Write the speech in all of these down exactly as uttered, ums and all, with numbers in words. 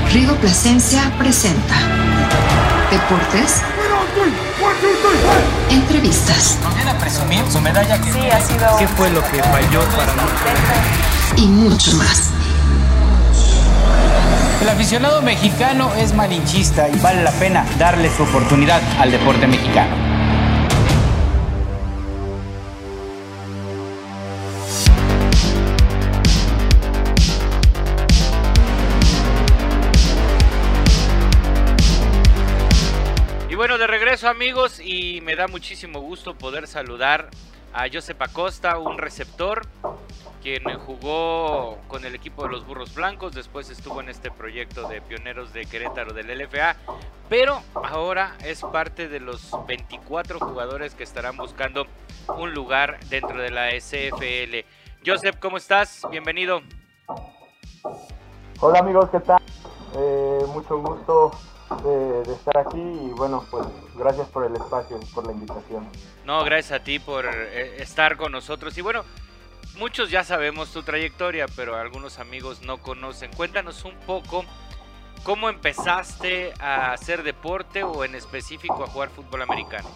Rigo Plasencia presenta Deportes, entrevistas. ¿Nos viene a presumir su medalla? Que sí, ha sido... ¿Qué fue lo que falló para nosotros? Y mucho más. El aficionado mexicano es malinchista y vale la pena darle su oportunidad al deporte mexicano. Bueno, de regreso amigos, y me da muchísimo gusto poder saludar a Josep Acosta, un receptor quien jugó con el equipo de los Burros Blancos, después estuvo en este proyecto de Pioneros de Querétaro del L F A, pero ahora es parte de los veinticuatro jugadores que estarán buscando un lugar dentro de la S F L. Josep, ¿cómo estás? Bienvenido. Hola amigos, ¿qué tal? Eh, mucho gusto De, de estar aquí y bueno, pues gracias por el espacio y por la invitación. No, gracias a ti por eh, estar con nosotros. Y bueno, muchos ya sabemos tu trayectoria, pero algunos amigos no conocen. Cuéntanos un poco cómo empezaste a hacer deporte o en específico a jugar fútbol americano.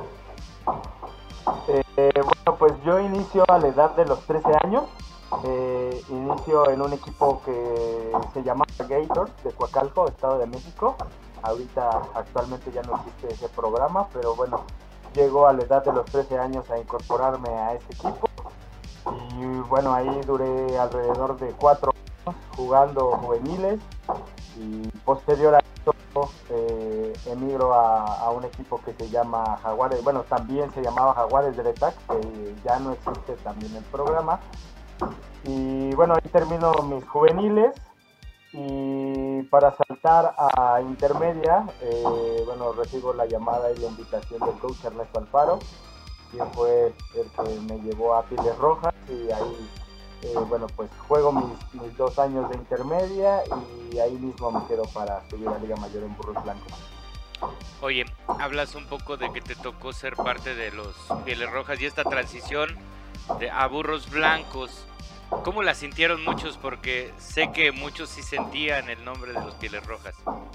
Eh, bueno, pues yo inicio a la edad de los trece años. Eh, inicio en un equipo que se llamaba Gators de Coacalco, Estado de México. Ahorita actualmente ya no existe ese programa, pero bueno, llego a la edad de los trece años a incorporarme a ese equipo y bueno, ahí duré alrededor de cuatro años jugando juveniles y posterior a eso eh, emigro a, a un equipo que se llama Jaguares, bueno, también se llamaba Jaguares de Letac, que ya no existe también el programa. Y bueno, ahí termino mis juveniles y para saltar a intermedia, eh, bueno, recibo la llamada y la invitación del coach Ernesto Alfaro, quien fue el que me llevó a Pieles Rojas y ahí, eh, bueno, pues juego mis, mis dos años de intermedia y ahí mismo me quedo para subir a Liga Mayor en Burros Blancos. Oye, hablas un poco de que te tocó ser parte de los Pieles Rojas y esta transición de, a Burros Blancos. ¿Cómo la sintieron muchos? Porque sé que muchos sí sentían el nombre de los Pieles Rojas.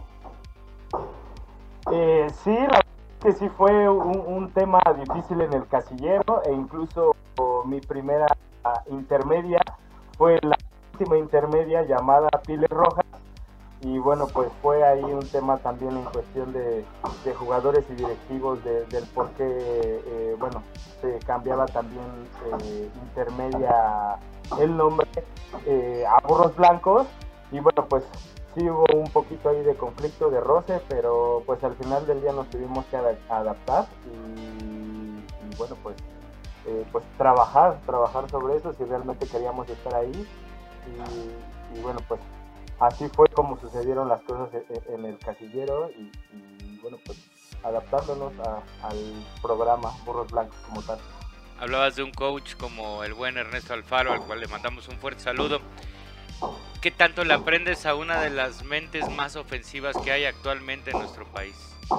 Eh, sí, la verdad es que sí fue un, un tema difícil en el casillero e incluso mi primera intermedia fue la última intermedia llamada Pieles Rojas y bueno, pues fue ahí un tema también en cuestión de, de jugadores y directivos de, del por qué, eh, bueno, se cambiaba también eh, intermedia el nombre eh, a Burros Blancos y bueno, pues sí hubo un poquito ahí de conflicto, de roce, pero pues al final del día nos tuvimos que ad- adaptar y, y bueno, pues eh, pues trabajar, trabajar sobre eso si realmente queríamos estar ahí y, y bueno, pues así fue como sucedieron las cosas en, en el casillero y, y bueno, pues adaptándonos a, al programa Burros Blancos como tal. Hablabas de un coach como el buen Ernesto Alfaro, al cual le mandamos un fuerte saludo. ¿Qué tanto le aprendes a una de las mentes más ofensivas que hay actualmente en nuestro país?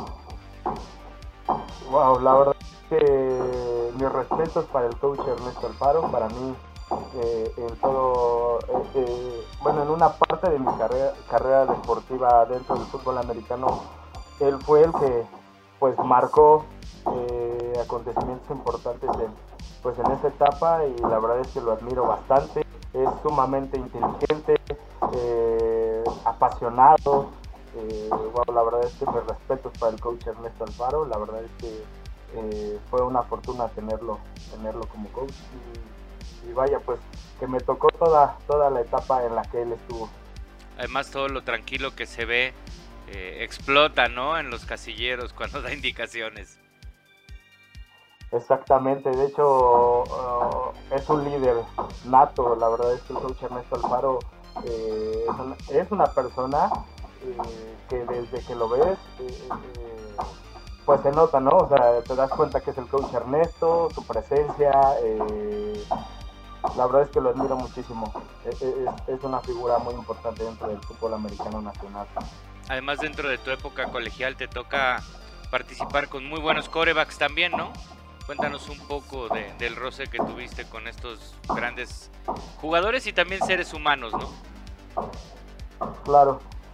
Wow, la verdad es que mis respetos para el coach Ernesto Alfaro. Para mí, eh, en todo, eh, eh, bueno, en una parte de mi carrera, carrera deportiva dentro del fútbol americano, él fue el que pues marcó eh, acontecimientos importantes en pues en esta etapa y la verdad es que lo admiro bastante. Es sumamente inteligente, eh, apasionado. Eh, bueno, la verdad es que mis respetos para el coach Ernesto Alfaro. La verdad es que eh, fue una fortuna tenerlo, tenerlo como coach y, y vaya, pues que me tocó toda, toda la etapa en la que él estuvo. Además, todo lo tranquilo que se ve eh, explota, ¿no? En los casilleros cuando da indicaciones. Exactamente, de hecho uh, es un líder nato. La verdad es que el coach Ernesto Alfaro eh, es, una, es una persona eh, que desde que lo ves eh, eh, pues se nota, ¿no? O sea, te das cuenta que es el coach Ernesto, su presencia, eh, la verdad es que lo admiro muchísimo. Es, es, es una figura muy importante dentro del fútbol americano nacional. Además, dentro de tu época colegial te toca participar con muy buenos quarterbacks también, ¿no? Cuéntanos un poco de, del roce que tuviste con estos grandes jugadores y también seres humanos, ¿no? Claro.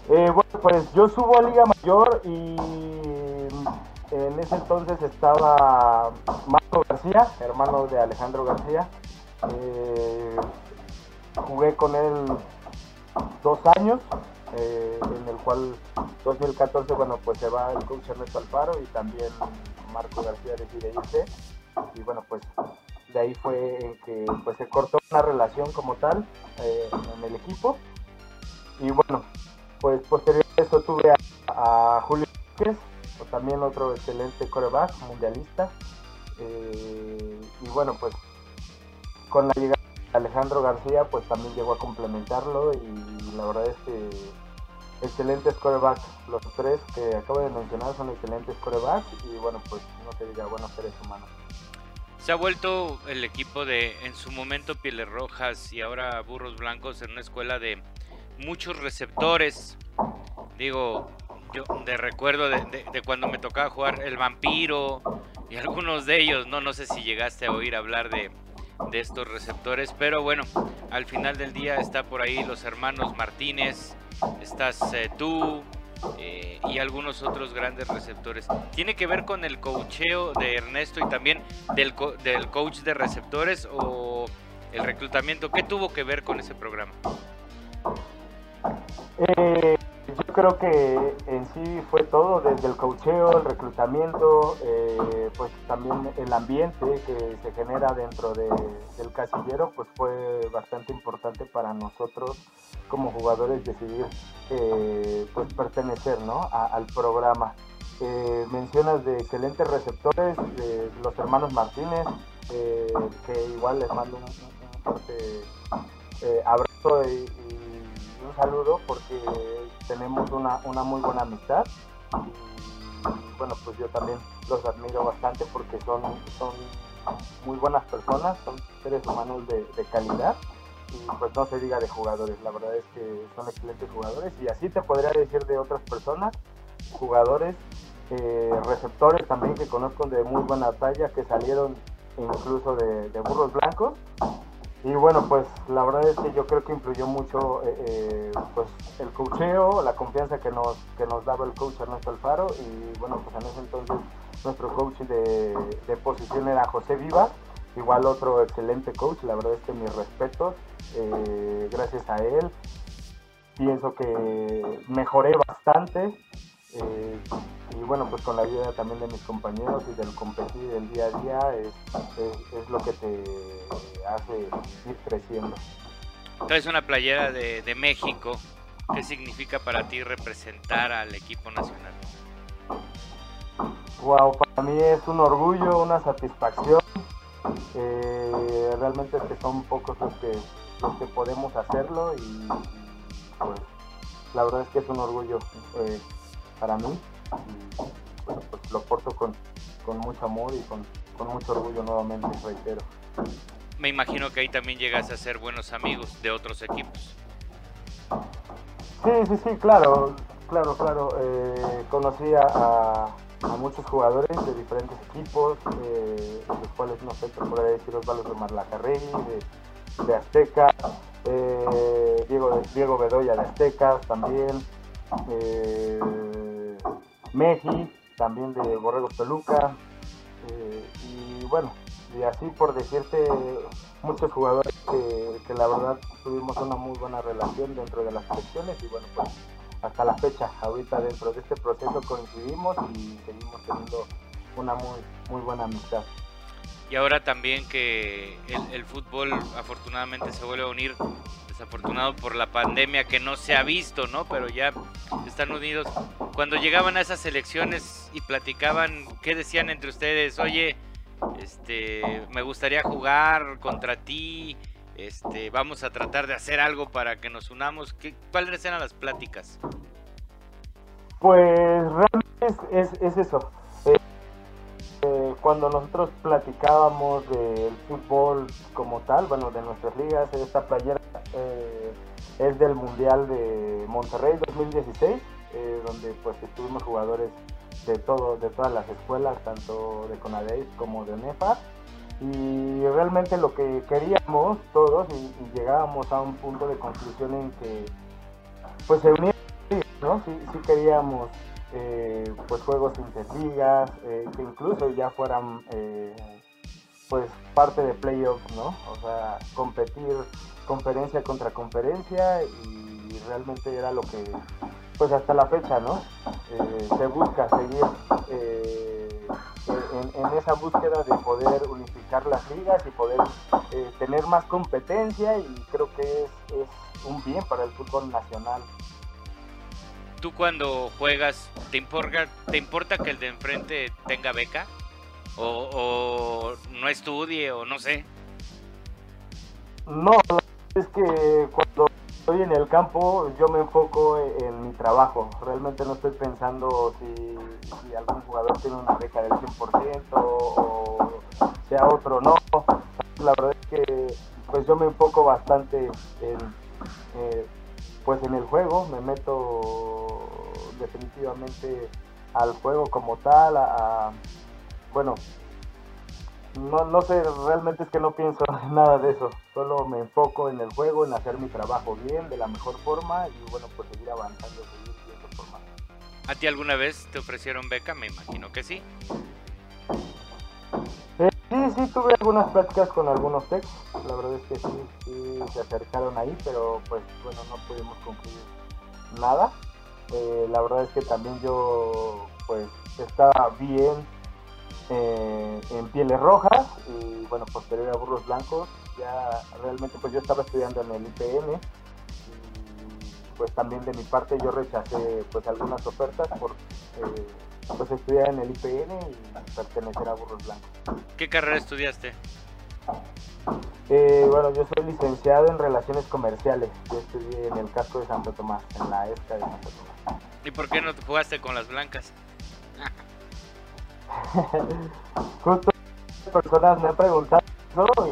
Eh, bueno, pues yo subo a Liga Mayor y en ese entonces estaba Marco García, hermano de Alejandro García. Eh, jugué con él dos años, eh, en el cual dos mil catorce, bueno, pues se va el coach Ernesto Alfaro y también Marco García decide irse. Y bueno, pues de ahí fue en que pues se cortó una relación como tal eh, en el equipo. Y bueno, pues posterior a eso tuve a, a Julio Vázquez, también otro excelente quarterback mundialista. Eh, y bueno, pues con la llegada de Alejandro García, pues también llegó a complementarlo y la verdad es que excelentes quarterbacks. Los tres que acabo de mencionar son excelentes quarterbacks y bueno, pues no se diga buenos seres humanos. Se ha vuelto el equipo de, en su momento, Pieles Rojas y ahora Burros Blancos, en una escuela de muchos receptores. Digo, yo de recuerdo de, de, de cuando me tocaba jugar el Vampiro y algunos de ellos, no, no sé si llegaste a oír hablar de, de estos receptores, pero bueno, al final del día está por ahí los hermanos Martínez, estás eh, tú, Eh, y algunos otros grandes receptores. ¿Tiene que ver con el coacheo de Ernesto y también del, co del coach de receptores o el reclutamiento? ¿Qué tuvo que ver con ese programa? Eh, yo creo que en sí fue todo, desde el coacheo, el reclutamiento, eh, pues también el ambiente que se genera dentro de, del casillero, pues fue bastante importante para nosotros como jugadores decidir eh, pues pertenecer, ¿no? a, al programa. Eh, mencionas de excelentes receptores, de los hermanos Martínez, eh, que igual les mando un, un fuerte eh, abrazo y, y un saludo porque tenemos una, una muy buena amistad y bueno, pues yo también los admiro bastante porque son, son muy buenas personas, son seres humanos de, de calidad. Y pues no se diga de jugadores, la verdad es que son excelentes jugadores y así te podría decir de otras personas, jugadores, eh, receptores también que conozco de muy buena talla que salieron incluso de, de Burros Blancos. Y bueno, pues la verdad es que yo creo que influyó mucho eh, eh, pues el coacheo, la confianza que nos, que nos daba el coach Ernesto Alfaro y bueno, pues en ese entonces nuestro coach de, de posición era José Viva. Igual otro excelente coach, la verdad es que mis respetos, eh, gracias a él pienso que mejoré bastante eh, y bueno, pues con la ayuda también de mis compañeros y del competir del día a día es, es, es lo que te hace ir creciendo. Traes una playera de, de México, ¿qué significa para ti representar al equipo nacional? Wow, para mí es un orgullo, una satisfacción. Eh, realmente es que son pocos los que los que podemos hacerlo y, y pues la verdad es que es un orgullo eh, para mí y bueno, pues lo porto con, con mucho amor y con, con mucho orgullo nuevamente, reitero. Me imagino que ahí también llegas a ser buenos amigos de otros equipos. Sí, sí, sí, claro, claro, claro. Eh, conocí a, a a muchos jugadores de diferentes equipos, eh, los cuales no sé, te podría decir Osvaldo de Marlacarregui, de, de Azteca, eh, Diego, Diego Bedoya de Aztecas también, eh, Meji también de Borregos Toluca, eh, y bueno, y así por decirte muchos jugadores que, que la verdad tuvimos una muy buena relación dentro de las selecciones y bueno, pues hasta la fecha, ahorita dentro de este proceso coincidimos y seguimos teniendo una muy muy buena amistad. Y ahora también que el, el fútbol afortunadamente se vuelve a unir, desafortunado por la pandemia que no se ha visto, ¿no? Pero ya están unidos. Cuando llegaban a esas elecciones y platicaban, ¿qué decían entre ustedes? Oye, este, me gustaría jugar contra ti. Este, vamos a tratar de hacer algo para que nos unamos. ¿Qué, ¿Cuáles eran las pláticas? Pues realmente es, es, es eso. Eh, eh, cuando nosotros platicábamos del fútbol como tal, bueno, de nuestras ligas, esta playera eh, es del Mundial de Monterrey dos mil dieciséis, eh, donde pues estuvimos jugadores de todo, de todas las escuelas, tanto de CONADEIP como de UNEFA. Y realmente lo que queríamos todos y, y llegábamos a un punto de conclusión en que pues se unieron ¿no? Sí, sí queríamos eh, pues juegos interligas, eh, que incluso ya fueran eh, pues parte de playoffs, ¿no? O sea, competir conferencia contra conferencia, y realmente era lo que pues hasta la fecha, ¿no? Eh, se busca seguir eh, en, en esa búsqueda de poder unificar las ligas y poder eh, tener más competencia, y creo que es, es un bien para el fútbol nacional. ¿Tú cuando juegas, te importa, te importa que el de enfrente tenga beca? O, o no estudie, o no sé. No, es que cuando estoy en el campo yo me enfoco en, en mi trabajo. Realmente no estoy pensando si, si algún jugador tiene una beca del cien por ciento o sea otro no. La verdad es que pues yo me enfoco bastante en, eh, pues en el juego, me meto definitivamente al juego como tal, a, a bueno, no, no sé, realmente es que no pienso en nada de eso, solo me enfoco en el juego, en hacer mi trabajo bien, de la mejor forma, y bueno, pues seguir avanzando, seguir siendo formado. ¿A ti alguna vez te ofrecieron beca? Me imagino que sí. Eh, sí, sí, tuve algunas pláticas con algunos techs, la verdad es que sí, sí se acercaron ahí, pero pues bueno, no pudimos concluir nada. Eh, la verdad es que también yo pues estaba bien eh, en Pieles Rojas, y bueno, posterior a Burros Blancos, ya realmente pues yo estaba estudiando en el I P N, y pues también de mi parte yo rechacé pues algunas ofertas por eh, pues estudiar en el I P N y pertenecer a Burros Blancos. ¿Qué carrera estudiaste? Eh, bueno, yo soy licenciado en Relaciones Comerciales. Yo estudié en el casco de Santo Tomás, en la ESCA de Santo Tomás. ¿Y por qué no te jugaste con las blancas? Justo personas me han preguntado eso,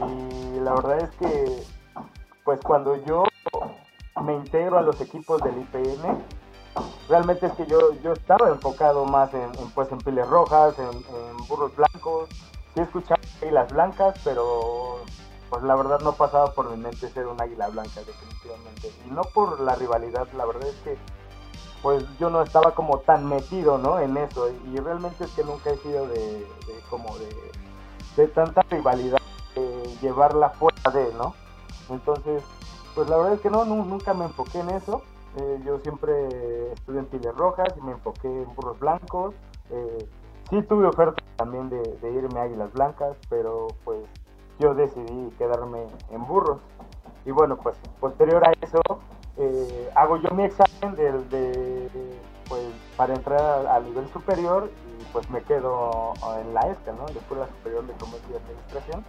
y la verdad es que pues cuando yo me integro a los equipos del I P N, realmente es que yo, yo estaba enfocado más en, en pues en Pieles Rojas, en, en Burros Blancos. Sí escuchaba Águilas Blancas, pero pues la verdad no pasaba por mi mente ser un Águila Blanca, definitivamente. Y no por la rivalidad, la verdad es que pues yo no estaba como tan metido, ¿no?, en eso. Y realmente es que nunca he sido de, de como de, de tanta rivalidad, de llevarla fuera de, ¿no? Entonces, pues la verdad es que no, no nunca me enfoqué en eso. Eh, yo siempre estuve en Pieles Rojas y me enfoqué en Burros Blancos. Eh, sí tuve oferta también de, de irme a Águilas Blancas, pero pues yo decidí quedarme en Burros. Y bueno, pues posterior a eso eh, hago yo mi examen de, de, pues para entrar al nivel superior, y pues me quedo en la ESCA, ¿no?, en la Escuela Superior de Comercio y Administración.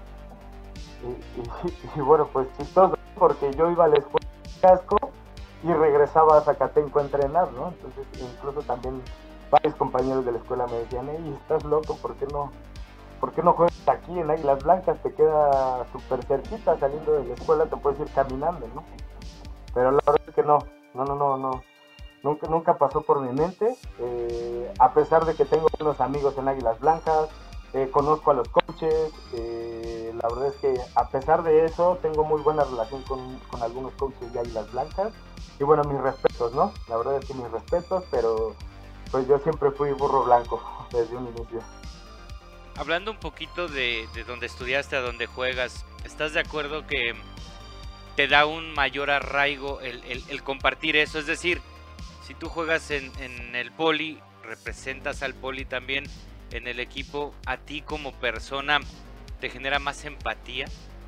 Y, y, y bueno, pues chistoso, porque yo iba a la escuela de casco y regresaba a Zacatenco a entrenar, ¿no? Entonces incluso también varios compañeros de la escuela me decían, hey, estás loco, ¿por qué no, por qué no juegas aquí en Águilas Blancas? Te queda súper cerquita, saliendo de la escuela te puedes ir caminando, ¿no? Pero la verdad es que no, no, no, no, no, nunca, nunca pasó por mi mente, eh, a pesar de que tengo unos amigos en Águilas Blancas, eh, conozco a los coaches, eh, la verdad es que a pesar de eso tengo muy buena relación con, con algunos coaches de Águilas Blancas, y bueno, mis respetos, ¿no? La verdad es que mis respetos, pero pues yo siempre fui burro blanco desde un inicio. Hablando un poquito de, de donde estudiaste a donde juegas, ¿estás de acuerdo que te da un mayor arraigo el, el, el compartir eso? Es decir, si tú juegas en, en el Poli, representas al Poli también en el equipo, ¿a ti como persona te genera más empatía?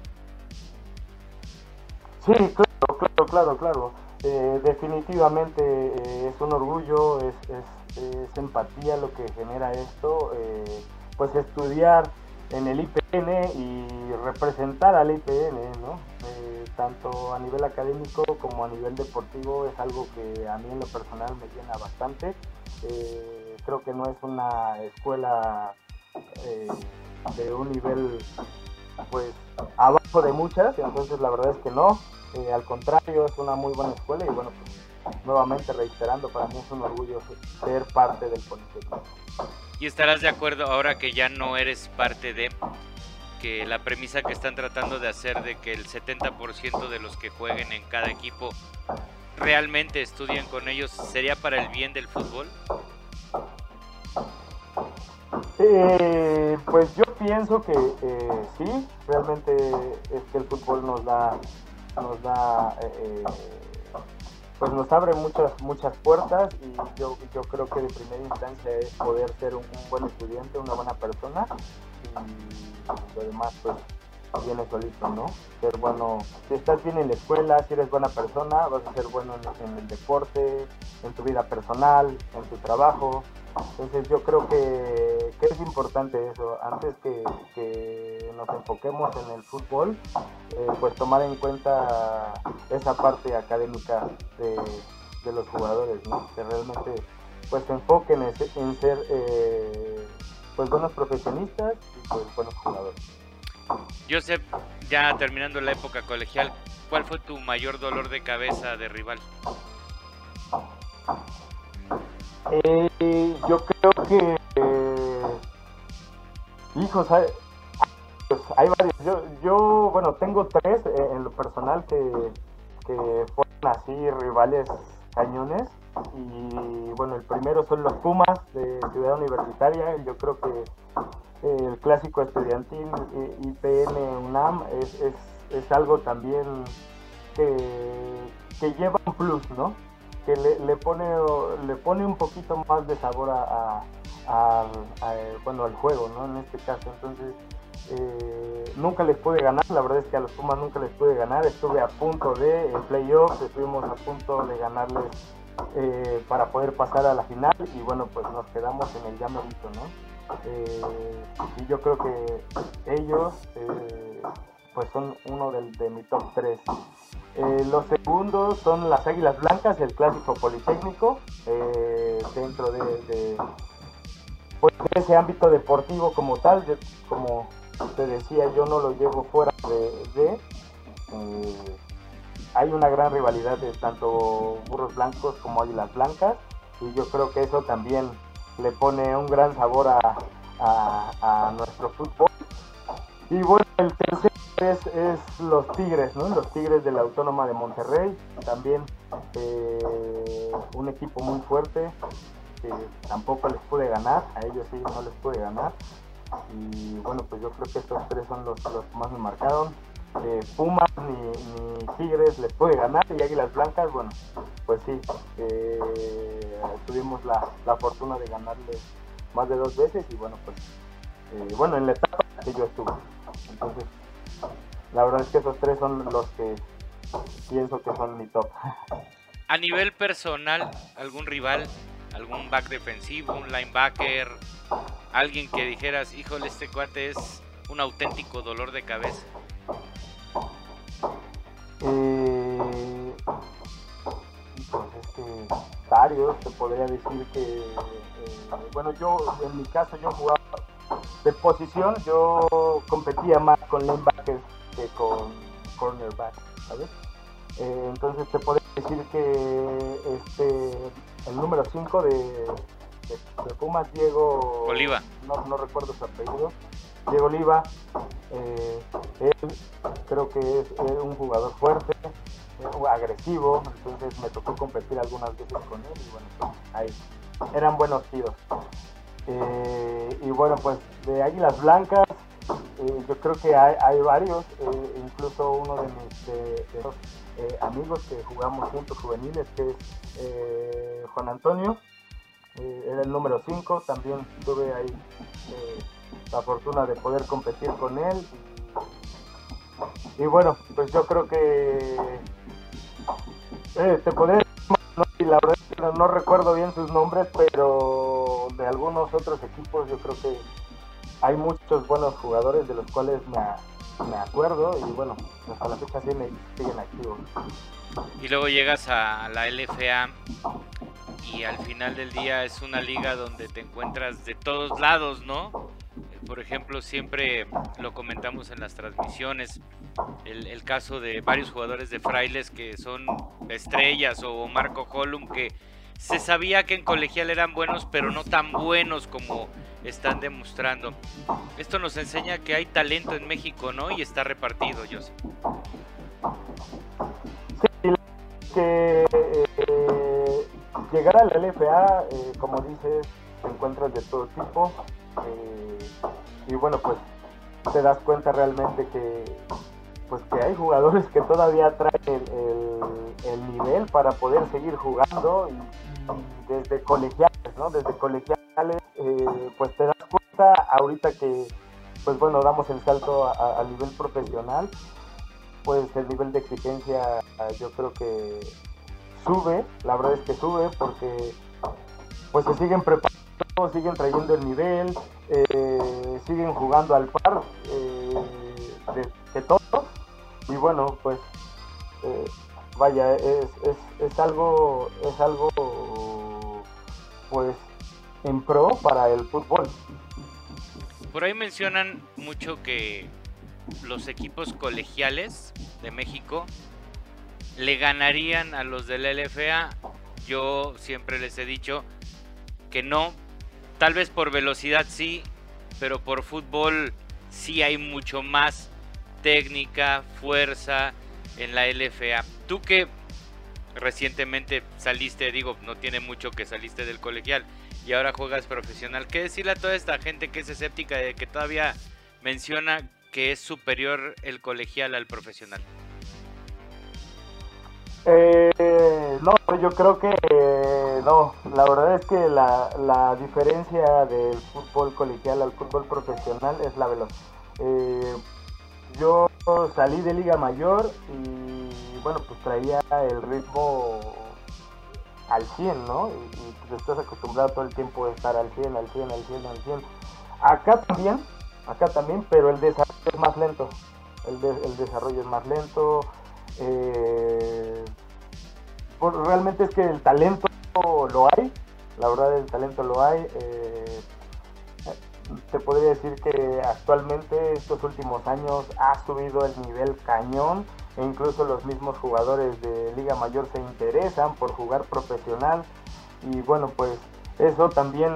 Sí, claro, claro, claro, claro. Eh, definitivamente eh, es un orgullo, es, es, es empatía lo que genera esto. Eh, pues estudiar en el I P N y representar al I P N, ¿no? Eh, tanto a nivel académico como a nivel deportivo es algo que a mí en lo personal me llena bastante. Eh, creo que no es una escuela eh, de un nivel pues abajo de muchas, entonces la verdad es que no, eh, al contrario, es una muy buena escuela, y bueno, pues nuevamente reiterando, para mí es un orgullo ser parte del Politécnico. ¿Y estarás de acuerdo ahora que ya no eres parte de, que la premisa que están tratando de hacer de que el setenta por ciento de los que jueguen en cada equipo realmente estudien con ellos, ¿sería para el bien del fútbol? Eh, pues yo pienso que eh, sí, realmente es que el fútbol nos da, nos da, eh, pues nos abre muchas muchas puertas, y yo yo creo que de primera instancia es poder ser un, un buen estudiante, una buena persona, y lo demás pues viene solito, ¿no? Ser bueno, si estás bien en la escuela, si eres buena persona, vas a ser bueno en, en el deporte, en tu vida personal, en tu trabajo. Entonces yo creo que, que es importante eso, antes que, que nos enfoquemos en el fútbol, eh, pues tomar en cuenta esa parte académica de, de los jugadores, ¿no? Que realmente pues se enfoquen en, en ser eh, pues buenos profesionistas y pues buenos jugadores. Joseph, ya terminando la época colegial, ¿cuál fue tu mayor dolor de cabeza de rival? Eh, yo creo que eh, hijos hay, pues hay varios. Yo, yo bueno tengo tres eh, en lo personal que, que fueron así rivales cañones, y bueno, el primero son los Pumas de Ciudad Universitaria. Yo creo que eh, el clásico estudiantil eh, I P N UNAM es, es, es algo también que, que lleva un plus, ¿no? Que le, le pone le pone un poquito más de sabor a, a, a, a bueno al juego, ¿no? En este caso, entonces eh, nunca les pude ganar, la verdad es que a los Pumas nunca les pude ganar. Estuve a punto de, en playoffs, estuvimos a punto de ganarles eh, para poder pasar a la final, y bueno, pues nos quedamos en el ya merito, ¿no? Eh, y yo creo que ellos eh, pues son uno de, de mi top tres. Eh, los segundos son las Águilas Blancas, el clásico politécnico, eh, dentro de, de, pues, de ese ámbito deportivo como tal. Yo, como te decía, yo no lo llevo fuera de... de eh, hay una gran rivalidad de tanto Burros Blancos como Águilas Blancas, y yo creo que eso también le pone un gran sabor a, a, a nuestro fútbol. Y bueno, el tercero es, es los Tigres, ¿no? Los Tigres de la Autónoma de Monterrey, también eh, un equipo muy fuerte, que tampoco les pude ganar, a ellos sí no les pude ganar. Y bueno, pues yo creo que estos tres son los, los que más me marcaron. Eh, Pumas ni, ni Tigres les pude ganar, y Águilas Blancas, bueno, pues sí, eh, tuvimos la, la fortuna de ganarles más de dos veces, y bueno, pues eh, bueno, en la etapa que yo estuve. Entonces, la verdad es que esos tres son los que pienso que son mi top. A nivel personal, ¿algún rival, algún back defensivo, un linebacker, alguien que dijeras, híjole, este cuate es un auténtico dolor de cabeza? Eh, pues es que varios, te podría decir que, eh, bueno, yo en mi caso yo jugaba de posición, yo competía más con linebackers que con cornerback, ¿sabes? Eh, entonces te podría decir que este el número cinco de, de, de Pumas, Diego Oliva, no, no recuerdo su apellido, Diego Oliva, eh, él creo que es, es un jugador fuerte, eh, agresivo, entonces me tocó competir algunas veces con él, y bueno, pues, ahí eran buenos tiros. Eh, y bueno, pues de Águilas Blancas, eh, yo creo que hay, hay varios, eh, incluso uno de mis de, de los, eh, amigos que jugamos juntos juveniles, que es eh, Juan Antonio, eh, era el número cinco, también tuve ahí eh, la fortuna de poder competir con él, y, y bueno, pues yo creo que eh, te podría decir, no, y la verdad es que no, no recuerdo bien sus nombres, pero de algunos otros equipos yo creo que hay muchos buenos jugadores de los cuales me, me acuerdo, y bueno, hasta la fecha sí me siguen activos. Y luego llegas a la L F A y al final del día es una liga donde te encuentras de todos lados, ¿no? Por ejemplo, siempre lo comentamos en las transmisiones, el, el caso de varios jugadores de Frailes que son estrellas, o Marco Holum, que se sabía que en colegial eran buenos, pero no tan buenos como están demostrando. Esto nos enseña que hay talento en México, ¿no? Y está repartido, Joseph. Sí, que eh, llegar a la L F A, eh, como dices, te encuentras de todo tipo, eh, y bueno, pues te das cuenta realmente que pues que hay jugadores que todavía traen el, el, el nivel para poder seguir jugando, y, y desde colegiales, ¿no? Desde colegiales, eh, pues te das cuenta ahorita que, pues bueno, damos el salto a, a nivel profesional, pues el nivel de exigencia yo creo que sube, la verdad es que sube porque pues se siguen preparando, siguen trayendo el nivel, eh, siguen jugando al par eh, de, de todos, y bueno, pues eh, vaya, es, es, es algo, es algo pues en pro para el fútbol. Por ahí mencionan mucho que los equipos colegiales de México le ganarían a los de la L F A. Yo siempre les he dicho que no, tal vez por velocidad sí, pero por fútbol sí hay mucho más técnica, fuerza en la L F A. Tú que recientemente saliste, digo, no tiene mucho que saliste del colegial y ahora juegas profesional, ¿qué decirle a toda esta gente que es escéptica de que todavía menciona que es superior el colegial al profesional? Eh, no, yo creo que eh, no, la verdad es que la, la diferencia del fútbol colegial al fútbol profesional es la velocidad. Eh, yo salí de Liga Mayor y bueno, pues traía el ritmo al cien, ¿no? Y, y pues estás acostumbrado todo el tiempo a estar al cien, al cien, al cien, al cien. Acá también, acá también, pero el desarrollo es más lento. El, de, el desarrollo es más lento. Eh, pues realmente es que el talento lo hay, la verdad el talento lo hay. Eh, te podría decir que actualmente estos últimos años ha subido el nivel cañón, e incluso los mismos jugadores de Liga Mayor se interesan por jugar profesional, y bueno, pues eso también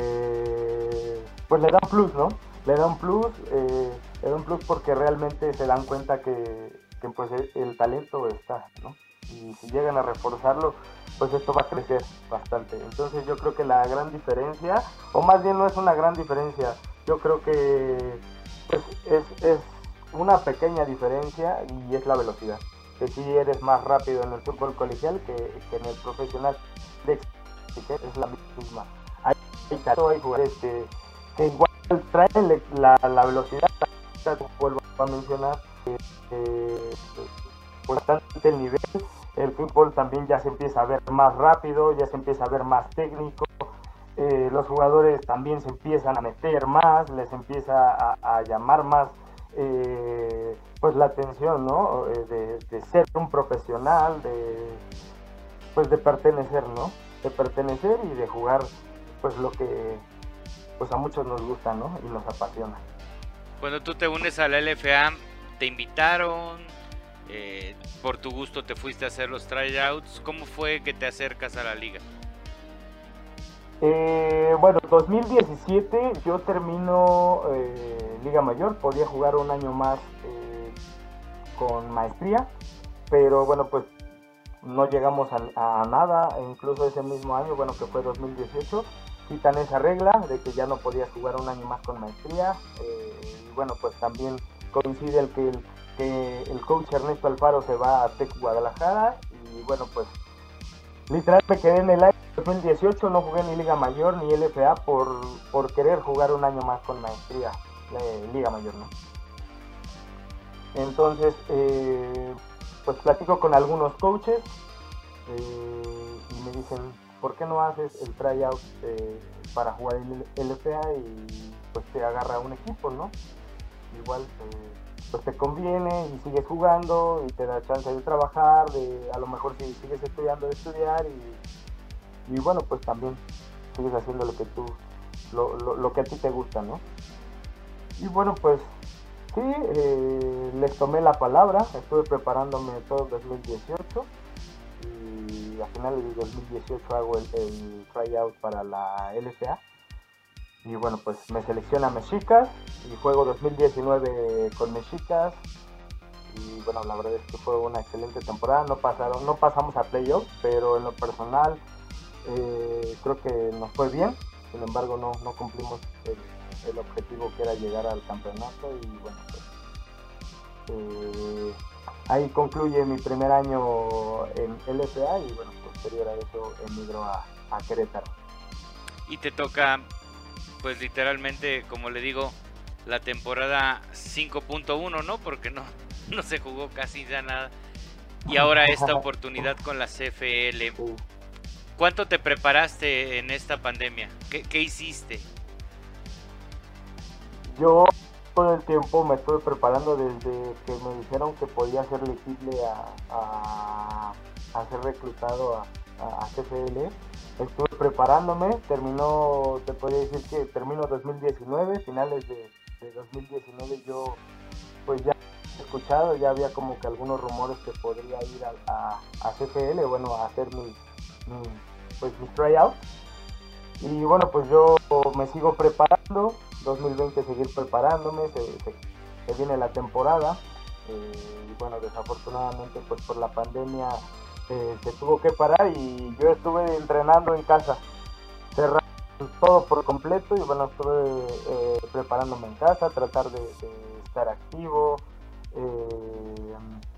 eh, pues le da un plus, ¿no? Le da un plus, eh, le da un plus porque realmente se dan cuenta que, que pues el, el talento está, ¿no? Y si llegan a reforzarlo, pues esto va a crecer bastante. Entonces yo creo que la gran diferencia, o más bien no es una gran diferencia, yo creo que pues, es, es una pequeña diferencia, y es la velocidad. Que si eres más rápido en el fútbol colegial que, que en el profesional, de es la misma. Hay, hay jugadores que, que igual traen la, la velocidad, vuelvo a mencionar, que, que pues bastante el nivel. El fútbol también ya se empieza a ver más rápido, ya se empieza a ver más técnico, eh, los jugadores también se empiezan a meter más, les empieza a, a llamar más eh, pues la atención, ¿no? De, de ser un profesional, de pues de pertenecer, ¿no? De pertenecer y de jugar pues lo que pues a muchos nos gusta, ¿no? Y nos apasiona. Cuando tú te unes a la L F A, ¿te invitaron? Eh, ¿Por tu gusto te fuiste a hacer los tryouts? ¿Cómo fue que te acercas a la liga? Eh, bueno, dos mil diecisiete yo termino eh, Liga Mayor, podía jugar un año más eh, con maestría, pero bueno, pues no llegamos a, a nada, e incluso ese mismo año, bueno, que fue dos mil dieciocho, quitan esa regla de que ya no podías jugar un año más con maestría, eh, y bueno, pues también coincide el que el que el coach Ernesto Alfaro se va a Tec Guadalajara, y bueno, pues literal me quedé en el año dos mil dieciocho, no jugué ni Liga Mayor ni L F A por, por querer jugar un año más con maestría, eh, Liga Mayor, ¿no? Entonces, eh, pues platico con algunos coaches eh, y me dicen, ¿por qué no haces el tryout eh, para jugar el L F A y pues te agarra un equipo, ¿no? Igual eh, pues te conviene y sigues jugando y te da chance de trabajar, de a lo mejor si sigues estudiando, de estudiar, y, y bueno, pues también sigues haciendo lo que tú, lo, lo, lo que a ti te gusta, ¿no? Y bueno, pues sí, eh, les tomé la palabra, estuve preparándome todo dos mil dieciocho y a finales de dos mil dieciocho hago el, el tryout para la L F A. Y bueno, pues me selecciona Mexicas y juego dos mil diecinueve con Mexicas. y bueno, la verdad es que fue una excelente temporada. No pasaron, no pasamos a playoffs, pero en lo personal eh, creo que nos fue bien. Sin embargo, no, no cumplimos el, el objetivo que era llegar al campeonato y bueno, pues eh, ahí concluye mi primer año en L F A y bueno, posterior a eso emigro a, a Querétaro. Y te toca, pues literalmente, como le digo, la temporada cinco punto uno, ¿no? Porque no, no se jugó casi ya nada. Y ahora esta oportunidad con la C F L. Sí. ¿Cuánto te preparaste en esta pandemia? ¿Qué, qué hiciste? Yo todo el tiempo me estuve preparando desde que me dijeron que podía ser elegible a, a, a ser reclutado a, a, a C F L. Estuve preparándome, terminó, te podría decir que terminó dos mil diecinueve, finales de, de dos mil diecinueve yo pues ya he escuchado, ya había como que algunos rumores que podría ir a, a, a C F L, bueno, a hacer mi, mi, pues, mi tryout. Y bueno, pues yo me sigo preparando, dos mil veinte seguir preparándome, se, se, se viene la temporada, eh, y bueno, desafortunadamente pues por la pandemia eh, se tuvo que parar y yo estuve entrenando en casa, cerrando todo por completo y bueno, estuve eh, preparándome en casa, tratar de, de estar activo, eh,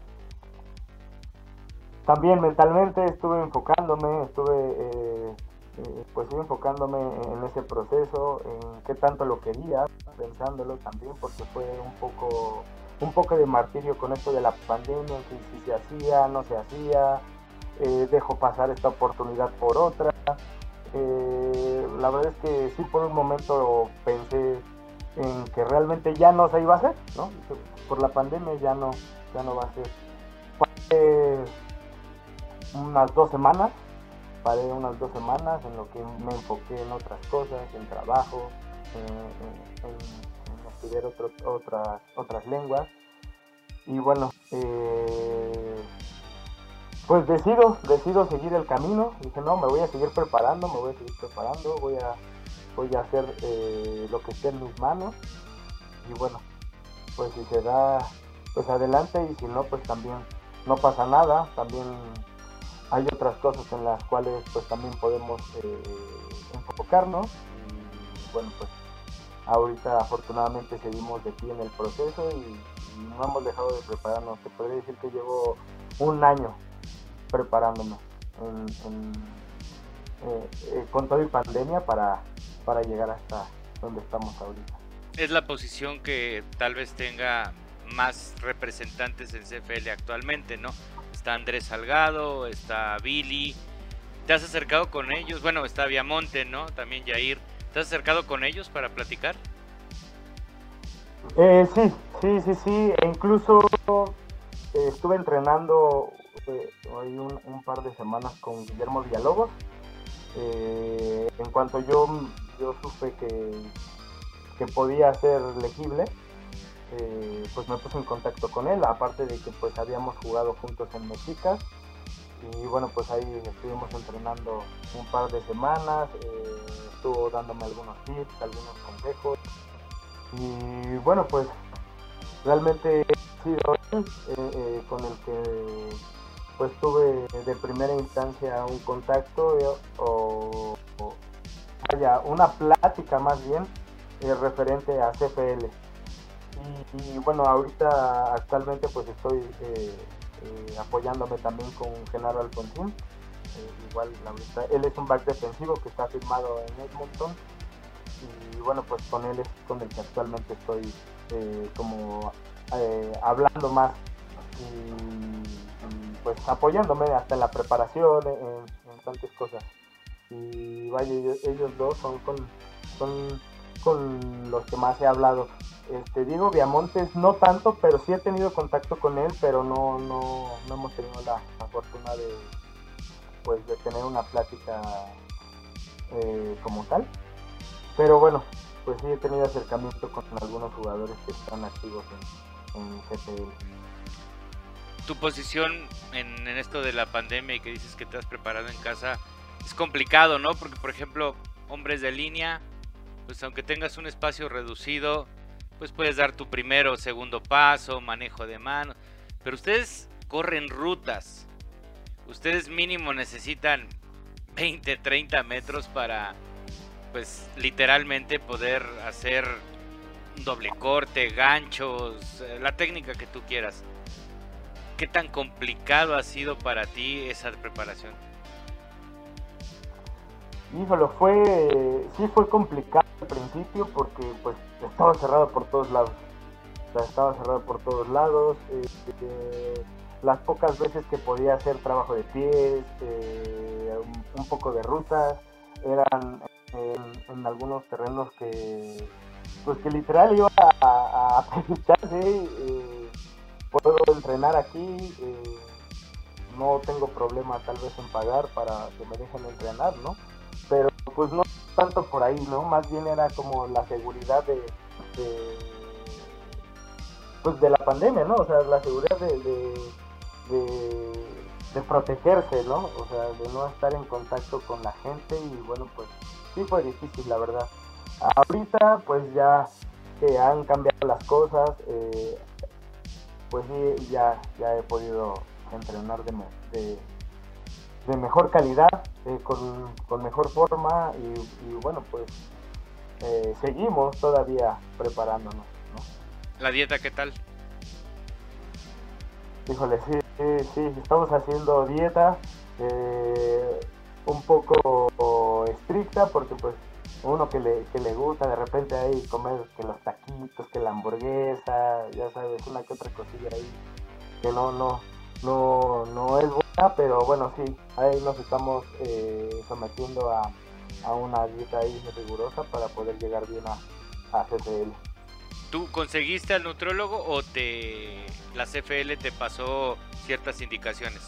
también mentalmente estuve enfocándome, estuve... Eh, Eh, pues estoy enfocándome en ese proceso, en qué tanto lo quería, pensándolo también, porque fue un poco un poco de martirio con esto de la pandemia, que si se hacía, no se hacía, eh, dejo pasar esta oportunidad por otra. Eh, la verdad es que sí, por un momento pensé en que realmente ya no se iba a hacer, ¿no? Por la pandemia ya no, ya no va a ser. Fue unas dos semanas. Paré unas dos semanas en lo que me enfoqué en otras cosas, en trabajo, en, en, en estudiar otros, otras, otras lenguas. Y bueno, eh, pues decido, decido seguir el camino. Dije, no, me voy a seguir preparando, me voy a seguir preparando, voy a, voy a hacer eh, lo que esté en mis manos. Y bueno, pues si se da, pues adelante, y si no, pues también no pasa nada, también... Hay otras cosas en las cuales pues también podemos eh, enfocarnos y bueno, pues ahorita afortunadamente seguimos de pie en el proceso y, y no hemos dejado de prepararnos. Te podría decir que llevo un año preparándome en, en, eh, eh, con todo y pandemia para, para llegar hasta donde estamos ahorita. Es la posición que tal vez tenga más representantes en C F L actualmente, ¿no? Está Andrés Salgado, está Billy. ¿Te has acercado con ellos? Bueno, está Viamonte, ¿no? También Jair. ¿Te has acercado con ellos para platicar? Eh, sí, sí, sí, sí. E incluso eh, estuve entrenando eh, hoy un, un par de semanas con Guillermo Villalobos. Eh, en cuanto yo, yo supe que, que podía ser elegible, Eh, pues me puse en contacto con él, aparte de que pues habíamos jugado juntos en Mexicas y bueno, pues ahí estuvimos entrenando un par de semanas, eh, estuvo dándome algunos tips, algunos consejos y bueno, pues realmente ha sido él eh, eh, con el que pues tuve de primera instancia un contacto eh, o, o vaya, una plática más bien eh, referente a C F L. Y, y bueno, ahorita actualmente pues estoy eh, eh, apoyándome también con Genaro Alfonsín, eh, igual ahorita, él es un back defensivo que está firmado en Edmonton y bueno, pues con él es con el que actualmente estoy eh, como eh, hablando más y, y pues apoyándome hasta en la preparación, en, en tantas cosas. Y vaya, ellos, ellos dos son con, son con los que más he hablado. Este, Diego Viamontes no tanto, pero sí he tenido contacto con él, pero no, no, no hemos tenido la, la fortuna de, pues, de tener una plática eh, como tal. Pero bueno, pues sí he tenido acercamiento con algunos jugadores que están activos en, en C F L. Tu posición en, en esto de la pandemia y que dices que te has preparado en casa es complicado, ¿no? Porque por ejemplo, hombres de línea, pues aunque tengas un espacio reducido, pues puedes dar tu primero o segundo paso, manejo de manos. pero ustedes corren rutas. Ustedes mínimo necesitan veinte, treinta metros para, pues, literalmente poder hacer un doble corte, ganchos, la técnica que tú quieras. ¿Qué tan complicado ha sido para ti esa preparación? Híjole, fue, sí fue complicado al principio porque pues estaba cerrado por todos lados. O sea, estaba cerrado por todos lados. Eh, eh, las pocas veces que podía hacer trabajo de pies, eh, un, un poco de rutas, eran en, en algunos terrenos que, pues que literal iba a, a preguntarse, eh, puedo entrenar aquí, eh, no tengo problema tal vez en pagar para que me dejen entrenar, ¿no? Pero pues no tanto por ahí, ¿no? Más bien era como la seguridad de, de pues de la pandemia, ¿no? O sea, la seguridad de, de, de, de protegerse, ¿no? O sea, de no estar en contacto con la gente y bueno, pues sí fue difícil, la verdad. Ahorita pues ya que han cambiado las cosas, eh, pues sí, ya, ya he podido entrenar de, de, de mejor calidad, eh, con, con mejor forma y, y bueno, pues eh, seguimos todavía preparándonos, ¿no? ¿La dieta qué tal? Híjole, sí, sí, sí, estamos haciendo dieta eh, un poco estricta porque pues uno que le, que le gusta de repente ahí comer que los taquitos, que la hamburguesa, ya sabes, una que otra cosilla ahí que no, no, no, no es buena, pero bueno, sí, ahí nos estamos eh, sometiendo a, a una dieta ahí rigurosa para poder llegar bien a, a C F L. ¿Tú conseguiste al nutriólogo o te la C F L te pasó ciertas indicaciones?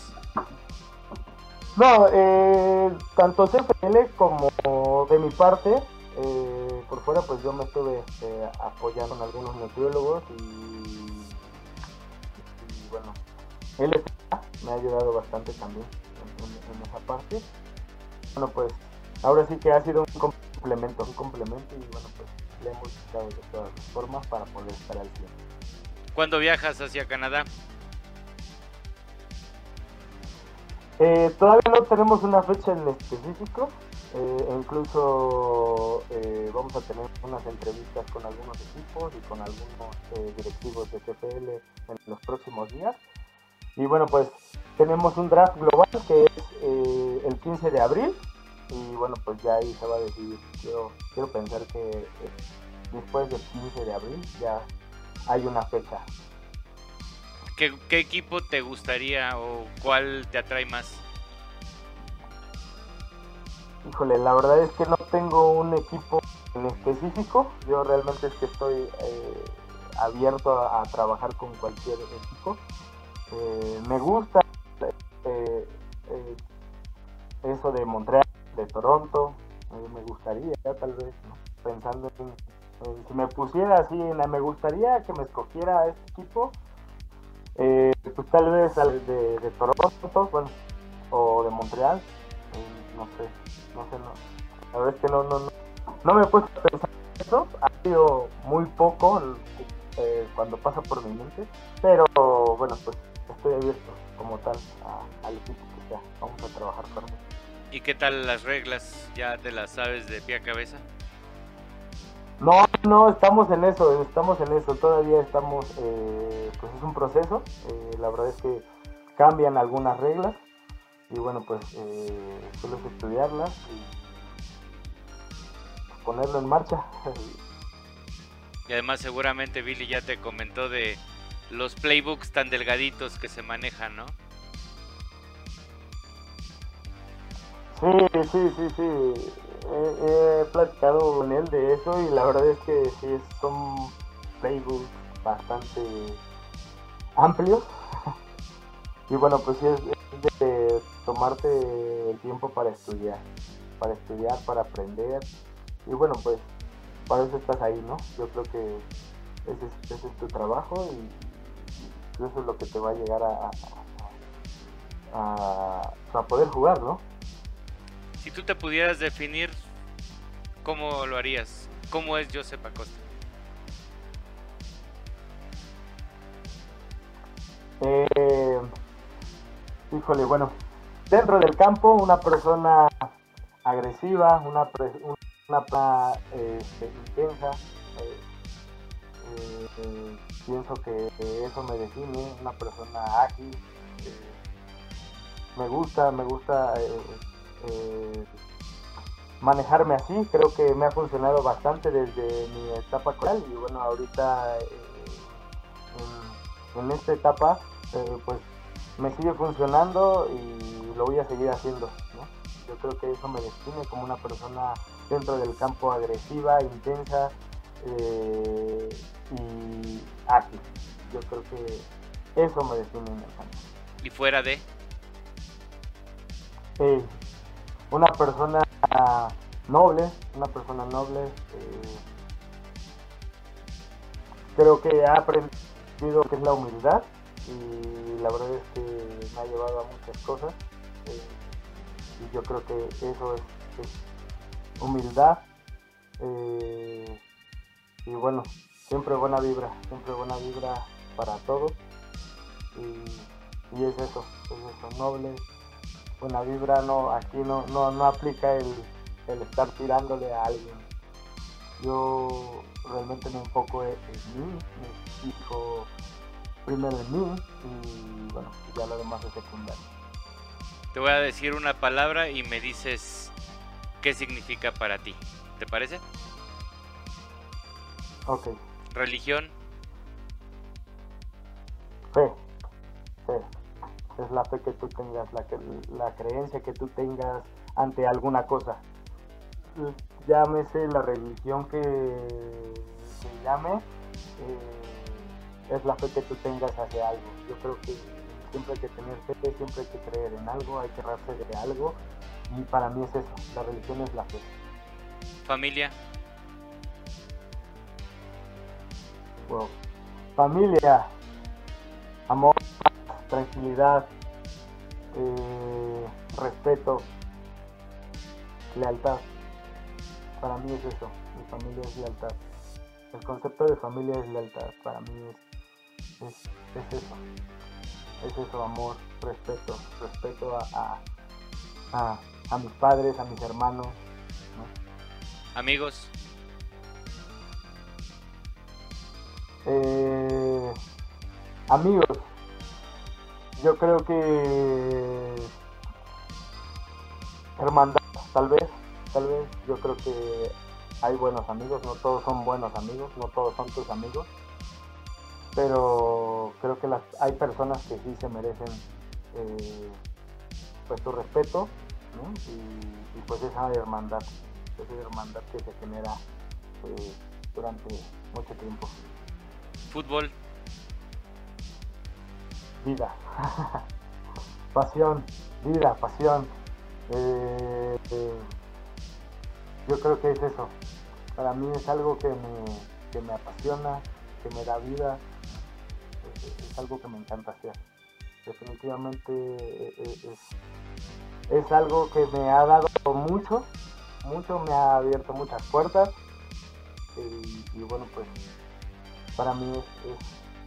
No, eh, tanto C F L como de mi parte, eh, por fuera pues yo me estuve eh, apoyando en algunos nutriólogos y, y bueno, él me ha ayudado bastante también en, en, en esa parte. Bueno, pues ahora sí que ha sido un complemento, un complemento y bueno, pues le hemos buscado de todas las formas para poder estar al cien. ¿Cuándo viajas hacia Canadá? Eh, todavía no tenemos una fecha en específico, eh, incluso eh, vamos a tener unas entrevistas con algunos equipos y con algunos eh, directivos de C F L en los próximos días. Y bueno, pues tenemos un draft global que es eh, el quince de abril y bueno, pues ya ahí se va a decidir. Quiero, quiero pensar que eh, después del quince de abril ya hay una fecha. ¿Qué, ¿Qué equipo te gustaría o cuál te atrae más? Híjole, la verdad es que no tengo un equipo en específico. Yo realmente es que estoy eh, abierto a, a trabajar con cualquier equipo. Eh, me gusta eh, eh, eso de Montreal, de Toronto. Eh, me gustaría, tal vez, ¿no? Pensando en, en si me pusiera así, en la, me gustaría que me escogiera ese equipo. Eh, pues tal vez de, de Toronto, bueno, o de Montreal, eh, no sé, no sé, no, la verdad es que no, no, no, no me he puesto a pensar en eso, ha sido muy poco eh, cuando pasa por mi mente, pero bueno, pues estoy abierto como tal a, al equipo que sea, vamos a trabajar con él. ¿Y qué tal las reglas? ¿Ya te las sabes de pie a cabeza? No, no, estamos en eso, estamos en eso, todavía estamos, eh, pues es un proceso, eh, la verdad es que cambian algunas reglas y bueno, pues eh, solo es estudiarlas y ponerlo en marcha. Y además seguramente Billy ya te comentó de los playbooks tan delgaditos que se manejan, ¿no? Sí, sí, sí, sí. He, he platicado con él de eso y la verdad es que sí son playbooks bastante amplios y bueno, pues sí es, es de tomarte el tiempo para estudiar, para estudiar, para aprender y bueno, pues para eso estás ahí, ¿no? Yo creo que ese es, ese es tu trabajo y, y eso es lo que te va a llegar a, a, a, a poder jugar, ¿no? Si tú te pudieras definir, ¿cómo lo harías? ¿Cómo es Josep Acosta? Eh, híjole, bueno, dentro del campo, una persona agresiva, una, una persona eh, intensa, eh, eh, eh, pienso que eso me define, una persona ágil, eh, me gusta, me gusta eh, eh, manejarme así, creo que me ha funcionado bastante desde mi etapa coral y bueno, ahorita eh, en, en esta etapa eh, pues me sigue funcionando y lo voy a seguir haciendo, ¿no? Yo creo que eso me define como una persona dentro del campo agresiva, intensa eh, y ágil. Yo creo que eso me define en el campo. ¿Y fuera de? Eh, una persona noble, una persona noble. Eh, creo que ha aprendido que es la humildad y la verdad es que me ha llevado a muchas cosas. Eh, y yo creo que eso es, es humildad. Eh, y bueno, siempre buena vibra, siempre buena vibra para todos. Y, y es eso, es eso, noble. Buena vibra, no, aquí no, no, no aplica el, el estar tirándole a alguien. Yo realmente me enfoco en, en mí, me fijo primero en mí y bueno, ya lo demás es secundario. Te voy a decir una palabra y me dices qué significa para ti. ¿Te parece? Ok. Religión. Fe. Fe. Es la fe que tú tengas, la, que, la creencia que tú tengas ante alguna cosa. Llámese la religión que se llame, eh, es la fe que tú tengas hacia algo. Yo creo que siempre hay que tener fe, siempre hay que creer en algo, hay que agarrarse de algo. Y para mí es eso, la religión es la fe. Familia. Wow. Familia, amor, tranquilidad, eh, respeto, lealtad. Para mí es eso, mi familia es lealtad. El concepto de familia es lealtad, para mí es, es, es eso. Es eso, amor, respeto, respeto a, a, a, a mis padres, a mis hermanos, ¿no? Amigos. Eh, amigos. Yo creo que hermandad, tal vez, tal vez, yo creo que hay buenos amigos, no todos son buenos amigos, no todos son tus amigos, pero creo que las, hay personas que sí se merecen eh, pues tu respeto, ¿no? y, y pues esa hermandad, esa hermandad que se genera eh, durante mucho tiempo. Fútbol. Vida, pasión, vida, pasión. Eh, eh, yo creo que es eso. Para mí es algo que me, que me apasiona, que me da vida. Es, es algo que me encanta hacer. Definitivamente es, es, es algo que me ha dado mucho, mucho, me ha abierto muchas puertas. Y, y bueno, pues para mí es, es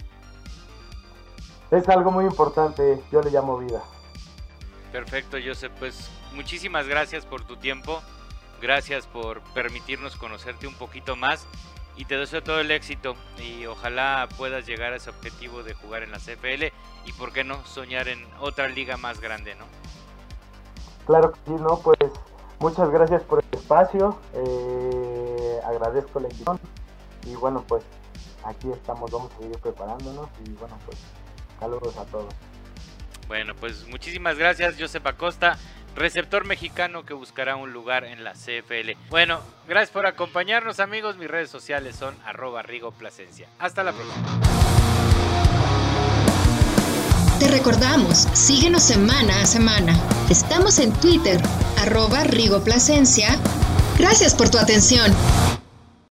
Es algo muy importante, yo le llamo vida. Perfecto, Joseph, pues muchísimas gracias por tu tiempo, gracias por permitirnos conocerte un poquito más y te deseo todo el éxito y ojalá puedas llegar a ese objetivo de jugar en la C F L y por qué no soñar en otra liga más grande, ¿no? Claro que sí, ¿no? Pues muchas gracias por el espacio, eh, agradezco la invitación y bueno, pues aquí estamos, vamos a seguir preparándonos y bueno, pues saludos a todos. Bueno, pues muchísimas gracias, Joseph Acosta, receptor mexicano que buscará un lugar en la C F L. Bueno, gracias por acompañarnos, amigos. Mis redes sociales son arroba Rigo Plasencia. Hasta la próxima. Te recordamos, síguenos semana a semana. Estamos en Twitter, arroba Rigo Plasencia. Gracias por tu atención.